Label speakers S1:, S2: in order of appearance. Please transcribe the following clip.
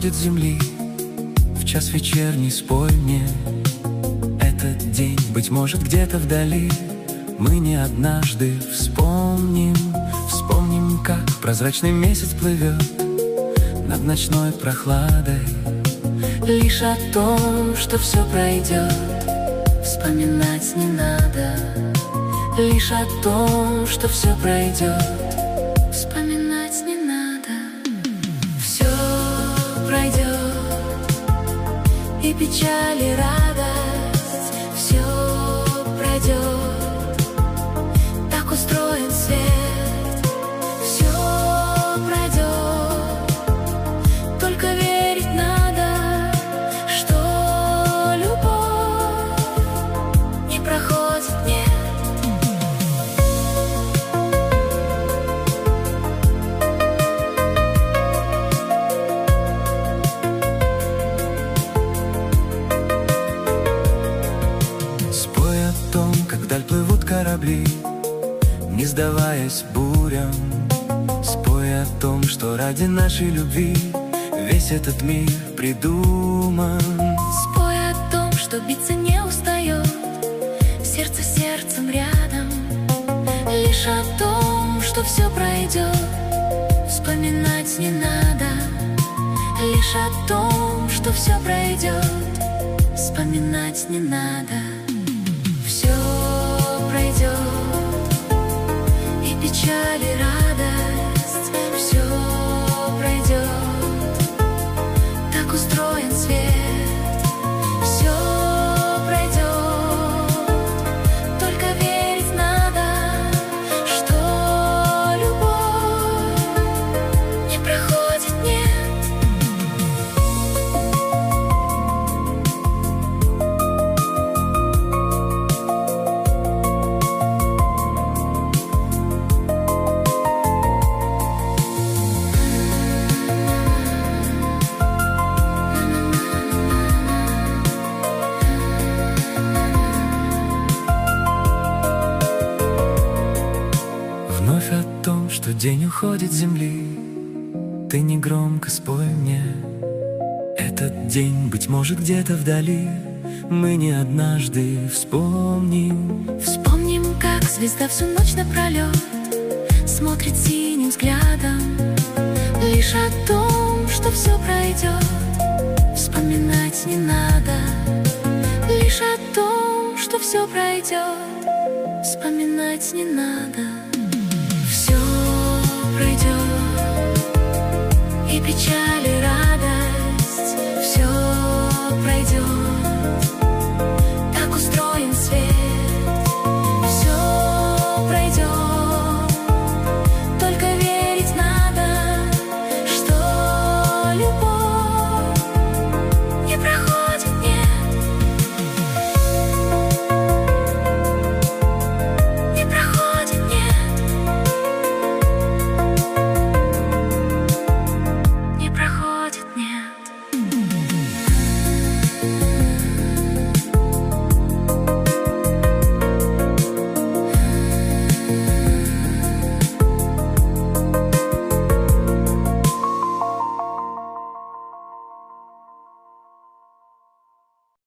S1: уходит с земли, в час вечерний спой мне этот день, быть может, где-то вдали. Мы не однажды вспомним, как прозрачный месяц плывет над ночной прохладой. Лишь о том, что все пройдет, вспоминать не надо. Лишь о том, что все пройдет, вспоминать не надо. Все пройдет, и печаль, и радость. Все пройдет, так устроен свет. Все пройдет, только верить надо, что любовь не проходит, нет. Вдаль плывут корабли, не сдаваясь бурям. Спой о том, что ради нашей любви весь этот мир придуман.
S2: Спой о том, что биться не устает, сердце сердцем рядом. Лишь о том, что все пройдет, вспоминать не надо. Лишь о том, что все пройдет, вспоминать не надо. Все пройдет, и печаль, и радость. Все пройдет, так устроен свет. Все пройдет, только верить надо, что любовь не проходит, нет.
S1: Вновь о том, что день уходит с земли, ты негромко спой мне этот день, быть может, где-то вдали. Мы не однажды вспомним.
S2: Вспомним, как звезда всю ночь напролет смотрит синим взглядом. Лишь о том, что все пройдет, вспоминать не надо. Лишь о том, что все пройдет, вспоминать не надо. Все пройдет, и печаль, и радость. Все пройдет,